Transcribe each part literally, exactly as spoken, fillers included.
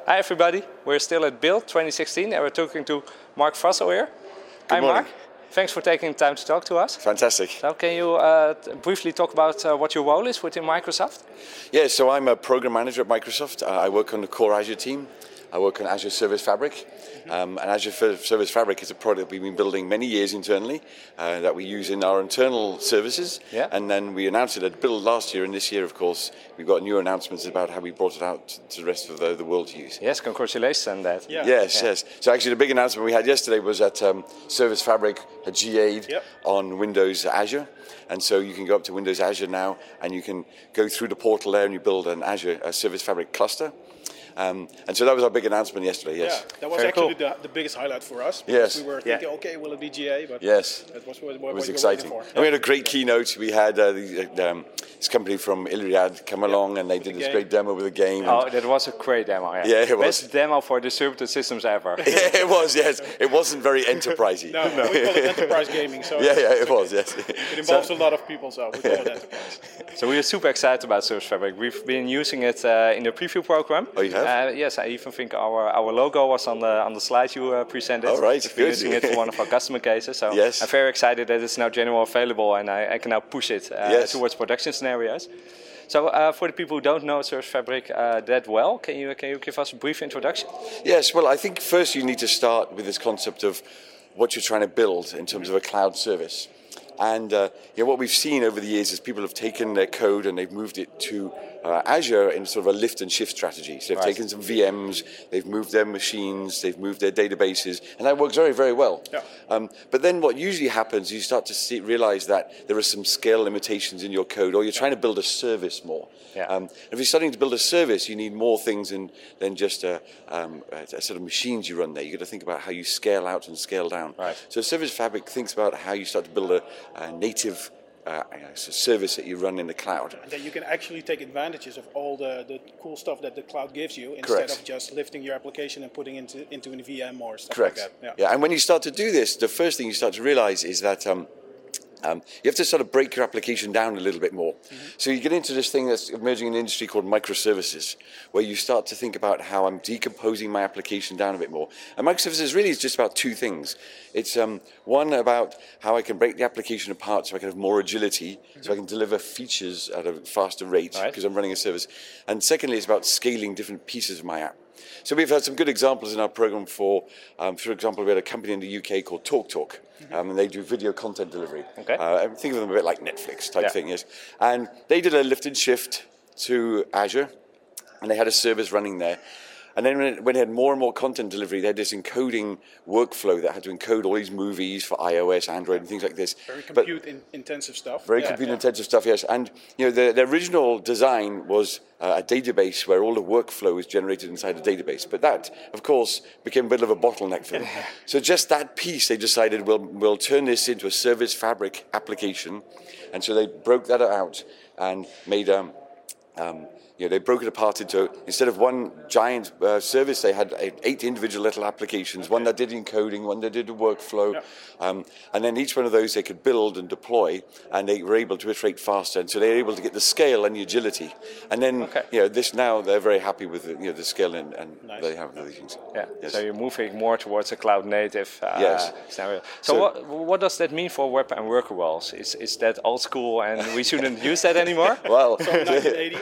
Hi everybody, we're still at Build twenty sixteen and we're talking to Mark Vassel here. Good Hi morning. Mark, thanks for taking the time to talk to us. Fantastic. So can you uh, t- briefly talk about uh, what your role is within Microsoft? Yeah, so I'm a program manager at Microsoft. Uh, I work on the core Azure team. I work on Azure Service Fabric. Mm-hmm. um, and Azure F- Service Fabric is a product we've been building many years internally uh, that we use in our internal services. Yeah. And then we announced it at Build last year, and this year, of course, we've got new announcements about how we brought it out to the rest of the, the world to use. Yes, congratulations on that. Yeah. Yes, Yeah. yes. So actually the big announcement we had yesterday was that um, Service Fabric had G A'd Yep. on Windows Azure. And so you can go up to Windows Azure now and you can go through the portal there and you build an Azure a Service Fabric cluster. Um, and so that was our big announcement yesterday, yes. Yeah, that was Very actually cool. the, the biggest highlight for us. Yes. We were Yeah. thinking, okay, will it be G A? But Yes. that was what, what, It was what you exciting. were waiting And we had a great keynote. We had uh, the, um, this company from Iliad come along and they did this game. great demo with a game. Oh, And that was a great demo. Yeah, Yeah, it was. Best demo for distributed systems ever. it was, yes. It wasn't very enterprisey. for. No, no, we call it enterprise gaming. So Yeah, yeah, it was, yes. it involves a lot of people, so we call it enterprise. So we are super excited about Service Fabric. We've been using it uh, in the preview program. Oh, you have? Uh, yes, I even think our, our logo was on the on the slide you uh, presented. All right, We've been good. using it for one of our customer cases. So Yes. I'm very excited that it's now generally available and I, I can now push it uh, Yes. towards production scenarios. So uh, for the people who don't know Service Fabric uh, that well, can you can you give us a brief introduction? Yes, well, I think first you need to start with this concept of what you're trying to build in terms of a cloud service. And uh, you know, what we've seen over the years is people have taken their code and they've moved it to uh, Azure in sort of a lift and shift strategy. So they've Right. taken some V Ms, they've moved their machines, they've moved their databases, and that works very, very well. Yeah. Um, but then what usually happens, you start to see, realize that there are some scale limitations in your code, or you're trying to build a service more. Yeah. Um, if you're starting to build a service, you need more things than, than just a, um, a, a sort of machines you run there. You've got to think about how you scale out and scale down. Right. So Service Fabric thinks about how you start to build a, a native uh, service that you run in the cloud. And then you can actually take advantages of all the, the cool stuff that the cloud gives you instead Correct. of just lifting your application and putting into into a V M or stuff Correct. like that. Yeah. And when you start to do this, the first thing you start to realize is that um, um, you have to sort of break your application down a little bit more. Mm-hmm. So you get into this thing that's emerging in the industry called microservices, where you start to think about how I'm decomposing my application down a bit more. And microservices really is just about two things. It's um, one about how I can break the application apart so I can have more agility, mm-hmm. so I can deliver features at a faster rate Right. because I'm running a service. And secondly, it's about scaling different pieces of my app. So we've had some good examples in our program for, um, for example, we had a company in the U K called TalkTalk, um, and they do video content delivery. Okay. Uh, think of them a bit like Netflix type Yeah. thing, yes. And they did a lift and shift to Azure, and they had a service running there. And then when, it, when they had more and more content delivery, they had this encoding workflow that had to encode all these movies for iOS, Android, and things like this. Very But- compute in, intensive stuff. very Yeah, compute yeah. intensive stuff, yes. And you know, the, the original design was uh, a database where all the workflow is generated inside a database. But that, of course, became a bit of a bottleneck for them. So just that piece, they decided we'll we'll turn this into a Service Fabric application, and so they broke that out and made um, um, you know, they broke it apart into, instead of one giant uh, service, they had eight individual little applications, one that did encoding, one that did the workflow, Yeah. um, and then each one of those they could build and deploy, and they were able to iterate faster, and so they were able to get the scale and the agility. And then, Okay. you know, this now, they're very happy with the, you know, the scale and, and Nice. they have these things. Yeah. Yes. So you're moving more towards a cloud native uh, Yes. scenario. So, So- what what does that mean for web and worker roles? Is is that old school and we shouldn't use that anymore? Well, nineteen eighty.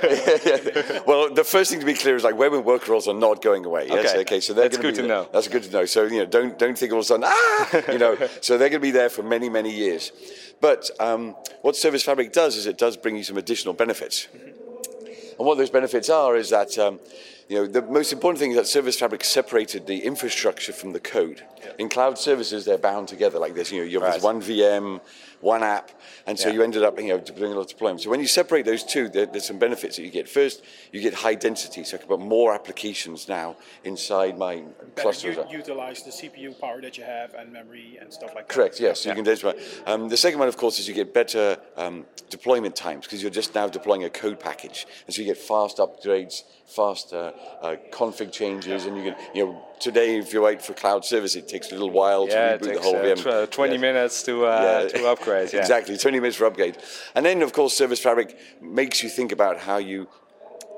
well, the first thing to be clear is like web and worker roles are not going away. Yes, Okay. okay. So they're That's gonna good be to there. know. That's good to know. So you know, don't don't think all of a sudden ah, you know. So they're going to be there for many many years. But um, what Service Fabric does is it does bring you some additional benefits. And what those benefits are is that um, you know, the most important thing is that Service Fabric separated the infrastructure from the code. Yeah. In cloud services, they're bound together like this. You know, you have this Right. one V M, one app, and so Yeah. you ended up, you know, doing a lot of deployment. So when you separate those two, there, there's some benefits that you get. First, you get high density, so I can put more applications now inside my cluster. Better u- utilize the C P U power that you have and memory and stuff like that. Correct, yes. So Yeah. you can data. Um, the second one, of course, is you get better um, deployment times because you're just now deploying a code package, and so you get fast upgrades, fast uh, uh, config changes, and you can, you know, today if you wait for cloud service, it takes a little while Yeah, to it reboot the takes whole uh, V M. tw- twenty Yes. minutes to uh, to upgrade. Yeah. Exactly, twenty minutes for upgrade. And then, of course, Service Fabric makes you think about how you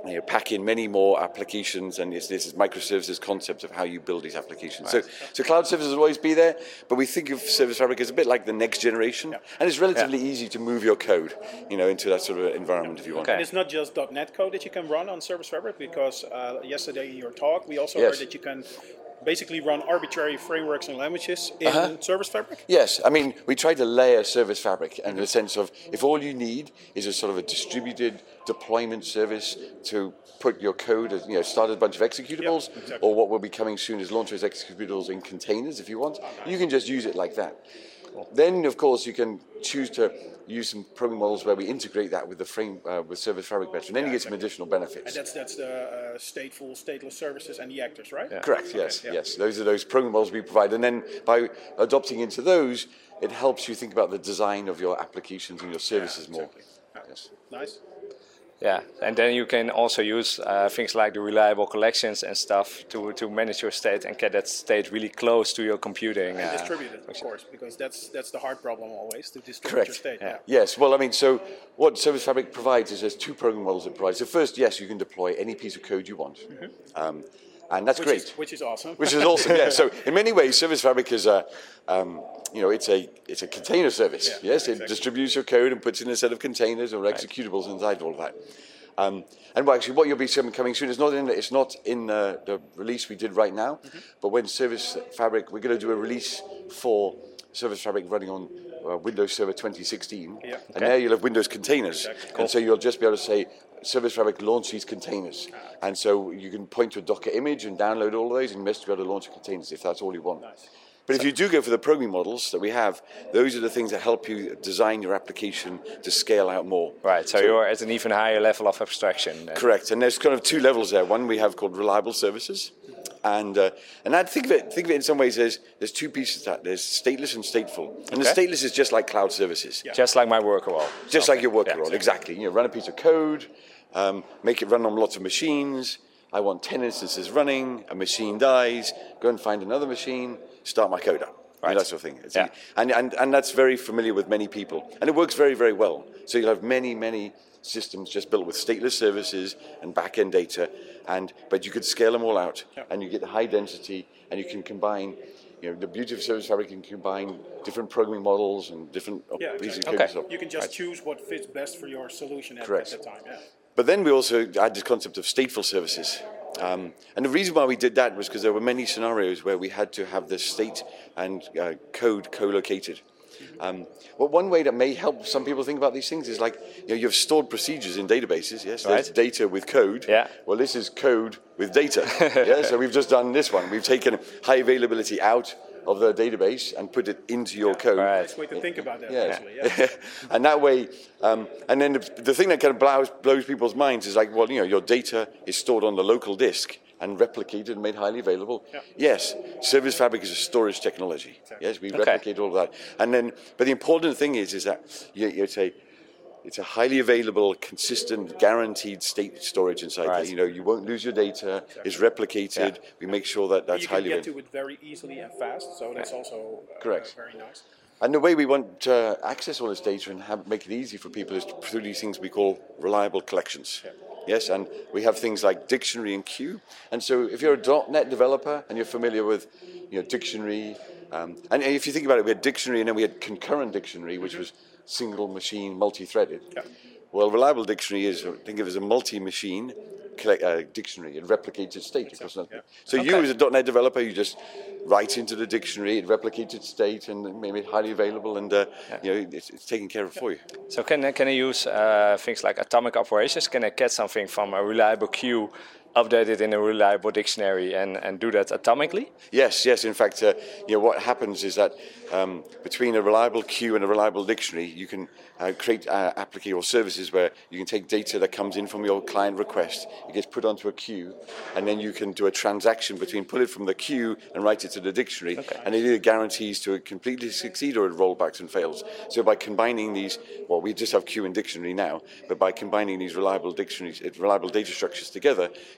you know, pack in many more applications, and it's this microservices concept of how you build these applications. Right. So, so cloud services will always be there, but we think of Service Fabric as a bit like the next generation, yeah. and it's relatively yeah. easy to move your code, you know, into that sort of environment if you want. Okay. And it's not just .NET code that you can run on Service Fabric, because uh, yesterday in your talk we also yes. heard that you can basically run arbitrary frameworks and languages in uh-huh. Service Fabric? Yes, I mean, we try to layer Service Fabric in the sense of if all you need is a sort of a distributed deployment service to put your code, as, you know, start a bunch of executables, yep, exactly. or what will be coming soon is launch those executables in containers if you want. Oh, nice. You can just use it like that. Cool. Then, of course, you can choose to use some programming models where we integrate that with the frame uh, with Service Fabric better, and then yeah, you get exactly. some additional benefits. And that's that's the uh, stateful, stateless services and the actors, right? Yeah. Correct. Okay. Yes. Yeah. Yes. Those are those programming models we provide, and then by adopting into those, it helps you think about the design of your applications and your services yeah, exactly. more. Yeah. Yes. Nice. Yeah, and then you can also use uh, things like the reliable collections and stuff to, to manage your state and get that state really close to your computing. And uh, distribute it, of course, because that's that's the hard problem always, to distribute Correct. your state. Yeah. Yeah. Yes, well, I mean, so what Service Fabric provides is there's two programming models it provides. So first, yes, you can deploy any piece of code you want. Mm-hmm. um, and that's which great. Is, which is awesome. Which is awesome, yeah. So in many ways, Service Fabric is a, um, you know, it's a it's a container service. Yeah, yes, exactly. It distributes your code and puts it in a set of containers or executables right. inside all of that. Um, and well, actually, what you'll be seeing coming soon is not in it's not in uh, the release we did right now, mm-hmm. but when Service Fabric, we're going to do a release for Service Fabric running on uh, Windows Server twenty sixteen, yeah. and okay. there you'll have Windows containers, exactly. cool. and so you'll just be able to say Service Fabric launch these containers, ah, okay. and so you can point to a Docker image and download all of those, and you must be able to launch containers if that's all you want. Nice. But if you do go for the programming models that we have, those are the things that help you design your application to scale out more. Right, so, so you're at an even higher level of abstraction. Then. Correct, and there's kind of two levels there. One we have called reliable services, and uh, and I think of it think of it in some ways as there's two pieces to that. There's stateless and stateful, and okay. the stateless is just like cloud services, yeah. just like my worker role, just okay. like your worker yeah, role, exactly. You know, run a piece of code, um, make it run on lots of machines. I want ten instances running. A machine dies. Go and find another machine. Start my code up. Right. You know, that sort of thing. Yeah. And, and, and that's very familiar with many people. And it works very, very well. So you'll have many, many systems just built with stateless services and back-end data. And but you could scale them all out, yeah. and you get high density, and you can combine, you know, the beauty of Service Fabric, you can combine different programming models and different yeah, pieces exactly. of code. Okay. You can just right. choose what fits best for your solution at, at the time. Yeah. But then we also add this concept of stateful services. Um, and the reason why we did that was because there were many scenarios where we had to have the state and uh, code co-located. Um, well, one way that may help some people think about these things is like, you know, you've stored procedures in databases, yes? Right. There's data with code. Yeah. Well, this is code with data. yeah? So we've just done this one. We've taken high availability out of the database and put it into your yeah. code. Right. Nice way to think about that, yeah. actually. Yeah. And that way, um, and then the, the thing that kind of blows, blows people's minds is like, well, you know, your data is stored on the local disk and replicated and made highly available. Yeah. Yes, Service Fabric is a storage technology. Exactly. Yes, we okay. replicate all of that. And then, but the important thing is, is that you, you say, it's a highly available, consistent, guaranteed state storage inside right. there. You know, you won't lose your data. Exactly. It's replicated. Yeah. We make sure that that's highly available. You can get to it very easily and fast, so that's also uh, correct. Uh, very nice. And the way we want to access all this data and have, make it easy for people is through these things we call reliable collections. Yeah. Yes, and we have things like dictionary and queue. And so if you're a .NET developer and you're familiar with, you know, dictionary, um, and if you think about it, we had dictionary and then we had concurrent dictionary, which was single machine, multi-threaded. Yeah. Well, reliable dictionary is, think of it as a multi-machine collect, uh, dictionary. It replicates its state. Exactly. Yeah. So okay. you as a .NET developer, you just write into the dictionary, it replicates its state and made it highly available, and uh, yeah. you know, it's, it's taken care of yeah. for you. So can, can I use uh, things like atomic operations? Can I get something from a reliable queue, update it in a reliable dictionary, and, and do that atomically? Yes, yes. In fact, uh, you know, what happens is that um, between a reliable queue and a reliable dictionary, you can uh, create uh, application or services where you can take data that comes in from your client request, it gets put onto a queue, and then you can do a transaction between pull it from the queue and write it to the dictionary, okay. and it either guarantees to completely succeed or it rollbacks and fails. So by combining these, well, we just have queue and dictionary now, but by combining these reliable dictionaries, reliable data structures together,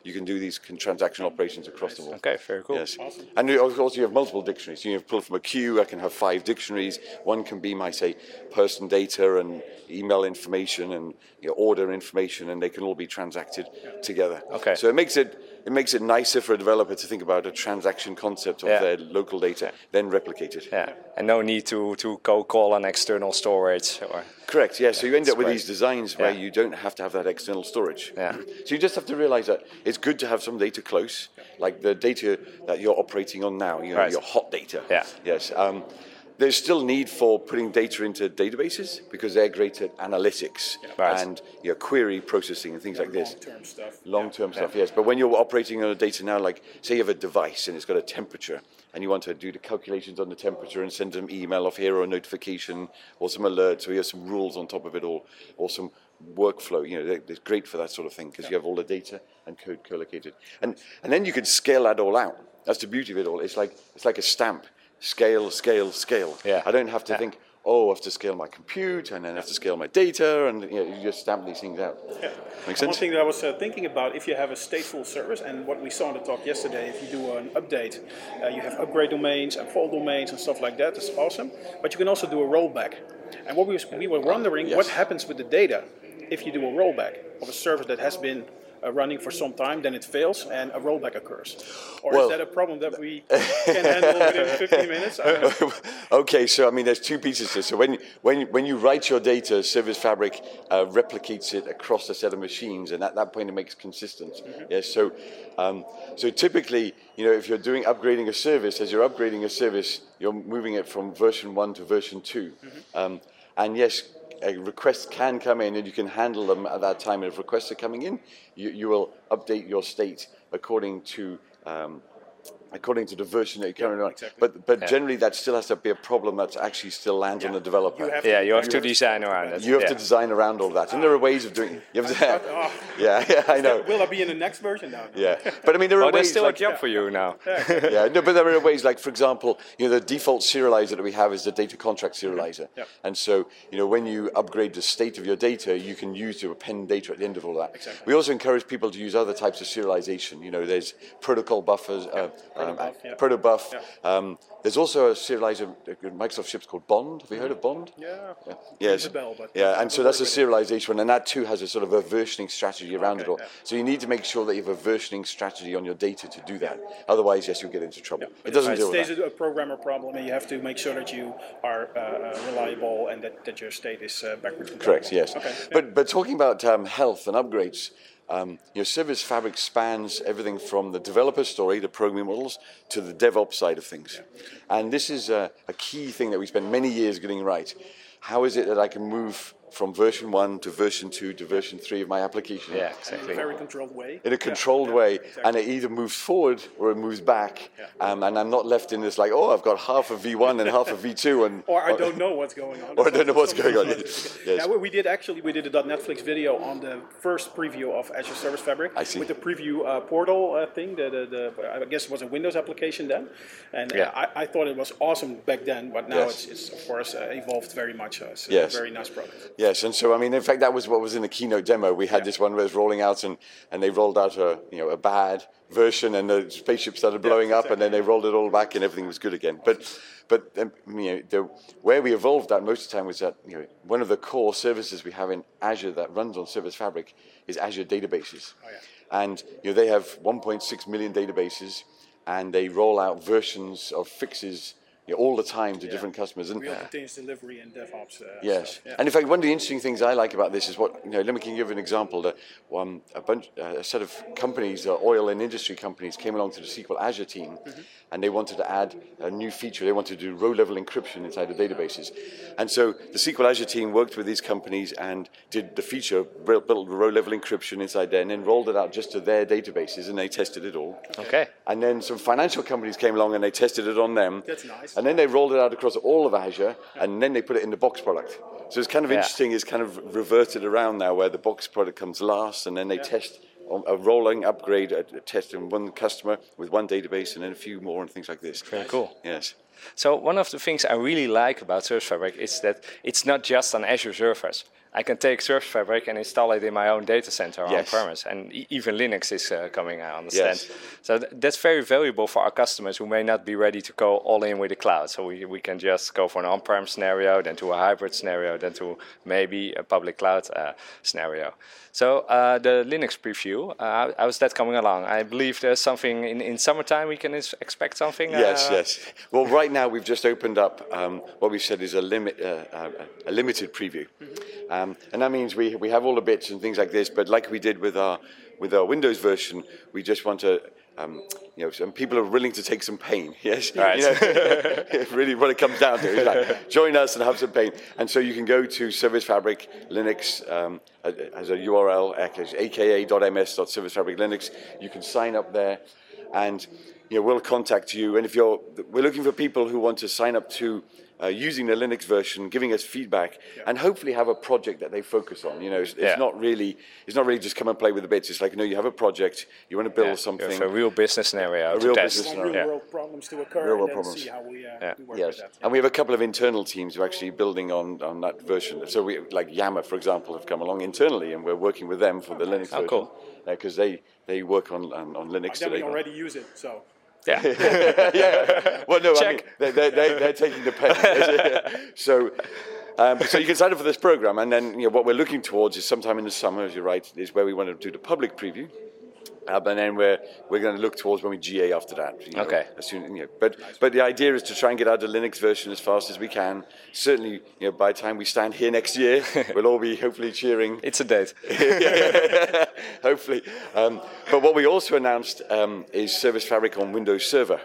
you can do these con- transactional operations across them all. Okay, very cool. Yes. Awesome. And you- of course you have multiple dictionaries. You have pull from a queue, I can have five dictionaries. One can be my, say, person data and email information and you know, order information, and they can all be transacted together. Okay. So it makes it it makes it nicer for a developer to think about a transaction concept of Yeah. their local data, then replicate it. Yeah, and no need to, to go call on external storage or. Correct, yeah. So you end up with great. these designs where Yeah. you don't have to have that external storage. Yeah. So you just have to realize that it's good to have some data close, like the data that you're operating on now, you know, Right. your hot data. Yeah. Yes. Um, there's still need for putting data into databases because they're great at analytics Right. and you know, query processing and things like this. Long-term stuff. Long-term stuff, yes. But when you're operating on a data now, like say you have a device and it's got a temperature, and you want to do the calculations on the temperature and send them email off here or a notification or some alert, so you have some rules on top of it, or or some workflow. You know, it's great for that sort of thing because you have all the data and code collocated, and and then you can scale that all out. That's the beauty of it all. It's like it's like a stamp. Scale, scale, scale. Yeah. I don't have to Yeah. think, oh, I have to scale my compute and then I have to scale my data, and you know, you just stamp these things out. Yeah. Makes One sense? thing that I was uh, thinking about, if you have a stateful service, and what we saw in the talk yesterday, if you do an update, uh, you have upgrade domains and fault domains and stuff like that, that's awesome. But you can also do a rollback. And what we, was, we were wondering, Yes. what happens with the data if you do a rollback of a service that has been uh, running for some time, then it fails and a rollback occurs? Or Well, is that a problem that we can handle within fifteen minutes? I don't know. Okay, so I mean, there's two pieces to this. So when when when you write your data, Service Fabric uh, replicates it across a set of machines, and at that point it makes consistent. Mm-hmm. Yes. So um, so typically, you know, if you're doing upgrading a service, as you're upgrading a service, you're moving it from version one to version two, Mm-hmm. um, and yes. Uh, requests can come in and you can handle them at that time. And if requests are coming in, you, you will update your state according to um, according to the version that you're currently on. exactly. But but Yeah. generally that still has to be a problem that actually still lands on the developer. You have Yeah, to- you have to design around it. You have yeah. to design around all that, and there are ways of doing. You have to, Oh, yeah, yeah, I know. will I be in the next version now? Yeah, but I mean there are Oh, there's ways. still like, a job for you now. yeah, no, but there are ways, like for example, you know, the default serializer that we have is the data contract serializer, Yep. and so you know when you upgrade the state of your data, you can use to append data at the end of all that. Exactly. We also encourage people to use other types of serialization. You know, there's protocol buffers, uh, um, Protobuf, yeah. Protobuf. Yeah. Um, there's also a serializer that Microsoft ships called Bond. Have you heard of Bond? Yeah. Yes. Rings a bell, but yeah, and so I've that's a worked with serialization one, and that too has a sort of a versioning strategy around Okay, it all. yeah. So you need to make sure that you have a versioning strategy on your data to do that. Otherwise, yes, you'll get into trouble. But It doesn't it deal with stays that. a programmer problem, and you have to make sure that you are uh, uh, reliable and that, that your state is uh, backwards compatible. Correct. Yes. Okay. But but talking about um, health and upgrades, um, your Service Fabric spans everything from the developer story, the programming models, to the DevOps side of things. And this is a, a key thing that we spent many years getting right. How is it that I can move from version one to version two to version three of my application? Yeah, In a exactly. very controlled way. In a controlled Yeah, way, yeah, exactly. and it either moves forward or it moves back, Yeah. um, and I'm not left in this like, oh, I've got half of V one and half of V two, and Or I don't know what's going on. Or I don't know what's going on. Yes. Yes. Yeah, we- we did actually, we did a .Netflix video on the first preview of Azure Service Fabric. I see. With the preview uh, portal uh, thing, the, the, the, I guess it was a Windows application then. And uh, Yeah. I, I thought it was awesome back then, but now Yes. it's, it's of course uh, evolved very much. Uh, it's Yes. a very nice product. Yes, and so I mean, in fact, that was what was in the keynote demo. We had Yeah. this one where it was rolling out, and, and they rolled out a you know a bad version, and the spaceship started blowing up, and then they rolled it all back, and everything was good again. But but um, you know, the, where we evolved that most of the time was that you know one of the core services we have in Azure that runs on Service Fabric is Azure Databases, Oh, yeah. and you know they have one point six million databases, and they roll out versions of fixes you know, all the time to different customers. And Real continuous delivery and DevOps. Uh, yes, stuff. Yeah. and in fact, one of the interesting things I like about this is what you know. Let me give you an example. That um, a bunch, uh, a set of companies, uh, oil and industry companies, came along to the S Q L Azure team, Mm-hmm. and they wanted to add a new feature. They wanted to do row-level encryption inside the databases, and so the S Q L Azure team worked with these companies and did the feature, built, built row-level encryption inside there, and then rolled it out just to their databases, and they tested it all. Okay. And then some financial companies came along and they tested it on them. That's nice. And then they rolled it out across all of Azure, and then they put it in the Box product. So it's kind of Yeah. interesting. It's kind of reverted around now, where the Box product comes last, and then they test on a rolling upgrade, a, a test in one customer with one database, and then a few more and things like this. Very cool. Yes. So one of the things I really like about Service Fabric is that it's not just on Azure servers. I can take Service Fabric and install it in my own data center Yes. on premise, and e- even Linux is uh, coming. I understand. Yes. So th- that's very valuable for our customers who may not be ready to go all in with the cloud. So we we can just go for an on-prem scenario, then to a hybrid scenario, then to maybe a public cloud uh, scenario. So uh, the Linux preview, uh, how's that coming along? I believe there's something in, in summertime we can is- expect something. Yes, uh, yes. Well, right now we've just opened up um, what we've said is a limit, uh, uh, a limited preview, um, and that means we we have all the bits and things like this. But like we did with our with our Windows version, we just want to. Um, you know, some people are willing to take some pain. Yes, Right. You know, really, what it comes down to is like, join us and have some pain. And so you can go to Service Fabric Linux um, as a U R L, aka dot m s dot service fabric linux. You can sign up there, and you know, we'll contact you. And if you're, we're looking for people who want to sign up to uh, using the Linux version, giving us feedback, Yeah. and hopefully have a project that they focus on. You know, it's, it's Yeah. not really, it's not really just come and play with the bits. It's like, you know, you have a project, you want to build Yeah, something. you have a real business scenario to real test. business Want scenario. real Yeah. world problems to occur, Real and world then problems. see how we, uh, Yeah. we work Yes, with that. and we have a couple of internal teams who are actually building on, on that version. So we, like Yammer, for example, have come along internally, and we're working with them for the Linux Oh, version. cool. Because they, they work on, on, on Linux Then we today. already use it, so Yeah. yeah. Well, no, I mean, Check. they're, they're, they're, they're taking the pen. so, um, so you can sign up for this program, and then you know, what we're looking towards is sometime in the summer, as you're right, is where we want to do the public preview. Uh, and then we're we're going to look towards when we G A after that. You know, Okay. As soon, you know, but but the idea is to try and get out the Linux version as fast as we can. Certainly, you know, by the time we stand here next year, we'll all be hopefully cheering. It's a date. Hopefully. Um, but what we also announced um, is Service Fabric on Windows Server.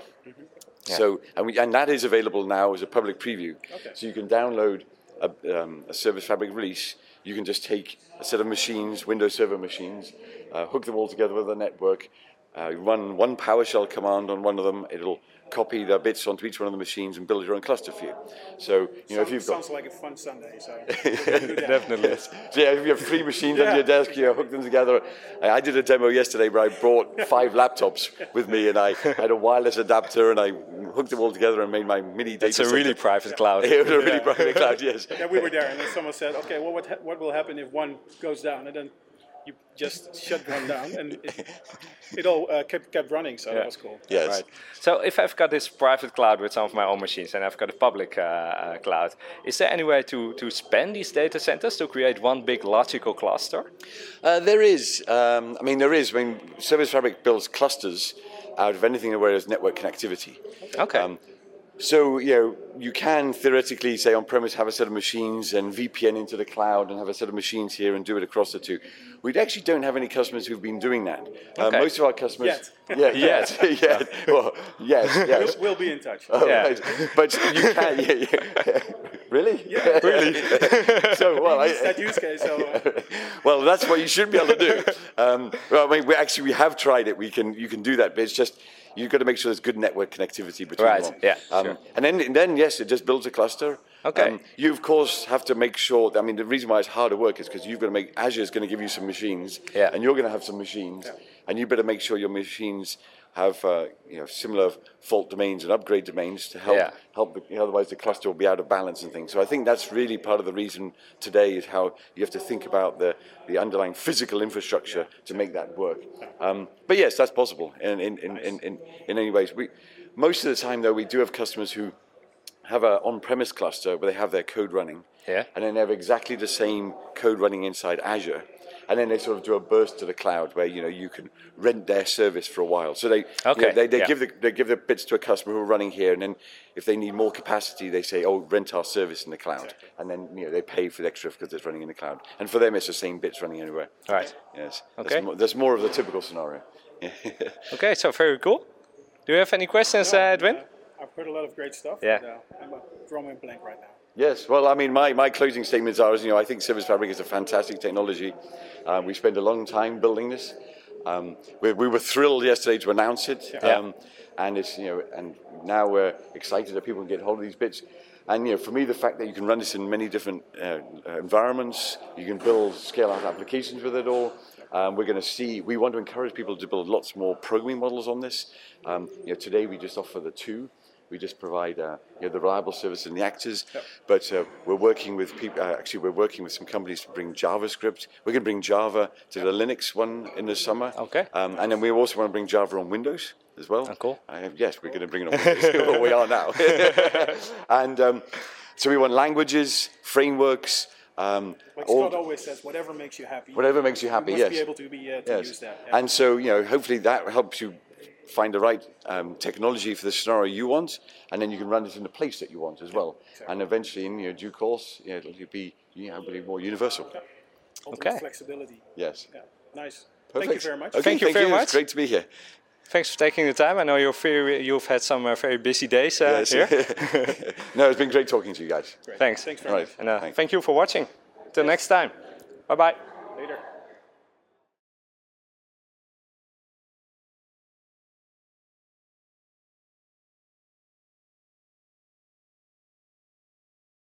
So, and, we, and that is available now as a public preview. Okay. So you can download a, um, a Service Fabric release. You can just take a set of machines, Windows Server machines, uh, hook them all together with a network, uh, run one PowerShell command on one of them. It'll copy the bits onto each one of the machines and build your own cluster for you. So, you know, if you've got... sounds like a fun Sunday. So we'll do that. Definitely. So yeah, if you have three machines Yeah. on your desk, you know, hook them together. I I did a demo yesterday where I brought five laptops with me, and I had a wireless adapter, and I hooked them all together and made my mini data It's a center. really private cloud. It was a really private cloud, yes. Yeah, we were there, and then someone said, "Okay, well, what ha- what will happen if one goes down?" And then you just shut one down, and it, it all uh, kept kept running. So Yeah. that was cool. Yes. Right. So if I've got this private cloud with some of my own machines and I've got a public uh, uh, cloud, is there any way to, to span these data centers to create one big logical cluster? Uh, there is. Um, I mean, there is. I mean, Service Fabric builds clusters out of anything where there's network connectivity. Okay. Um, So, you know, you can theoretically say on-premise have a set of machines and V P N into the cloud and have a set of machines here and do it across the two. We actually don't have any customers who've been doing that. Uh, Okay. most of our customers... Yet. Yeah, yet. yet. Well, yes, yes. We'll, we'll be in touch. Oh, Yeah. right. But you can... Yeah, yeah. Really? Yeah, really? so, well, I, It's that use case. So uh, well, that's what you should be able to do. Um, well, I mean, we actually we have tried it. We can you can do that, but it's just you've got to make sure there's good network connectivity between Right, them. all. yeah, Um, sure. And then and then yes, it just builds a cluster. Okay. Um, you of course have to make sure. I mean, the reason why it's hard to work is because you've got to make Azure is going to give you some machines, Yeah. and you're going to have some machines, and you better make sure your machines have uh, you know similar fault domains and upgrade domains to help Yeah. help. The, you know, otherwise, the cluster will be out of balance and things. So I think that's really part of the reason today is how you have to think about the, the underlying physical infrastructure to make that work. Um, but yes, that's possible in in, in, in, in in any ways. We most of the time though we do have customers who have an on-premise cluster where they have their code running, Yeah. and then they have exactly the same code running inside Azure. And then they sort of do a burst to the cloud where you know you can rent their service for a while. So they you Okay, know, they, they yeah. give the they give the bits to a customer who are running here, and then if they need more capacity, they say, "Oh, rent our service in the cloud," and then you know they pay for the extra because it's running in the cloud. And for them, it's the same bits running anywhere. Right. Yes. Okay. That's more, that's more of the typical scenario. Okay, so very cool. Do you have any questions, uh, Edwin? uh, I've heard a lot of great stuff. Yeah. But, uh, I'm uh, drawing a blank right now. Yes, well, I mean, my, my closing statements are, you know, I think Service Fabric is a fantastic technology. Uh, we spent a long time building this. Um, we, we were thrilled yesterday to announce it, Yeah. um, and it's, you know, and now we're excited that people can get hold of these bits. And you know, for me, the fact that you can run this in many different uh, environments, you can build scale-out applications with it all. Um, we're going to see. We want to encourage people to build lots more programming models on this. Um, you know, today we just offer the two. We just provide uh, you know, the reliable service in the actors. Yep. But uh, we're working with people. Uh, actually, we're working with some companies to bring JavaScript. We're going to bring Java to the Linux one in the summer. Okay. Um, and then we also want to bring Java on Windows as well. Oh, cool. Uh, yes, we're going to bring it on Windows. Well, we are now. And um, so we want languages, frameworks. Um, Like all, Scott always says, whatever makes you happy. Whatever makes you happy, you must yes. be able to, be, uh, to yes. use that. Yeah. And so, you know, hopefully that helps you find the right um, technology for the scenario you want, and then you can run it in the place that you want as well. Exactly. And eventually, in you know, due course, you know, it'll be, you know, be more universal. Yeah. Ultimate Okay. flexibility. Yes. Yeah. Nice. Perfect. Thank you very much. Okay, Thank you very much. It's great to be here. Thanks for taking the time. I know you're very, you've had some uh, very busy days uh, Yes. here. No, it's been great talking to you guys. Great. Thanks. Thanks very All right. much. And uh, Thanks. thank you for watching. Till next time. Bye bye. Later.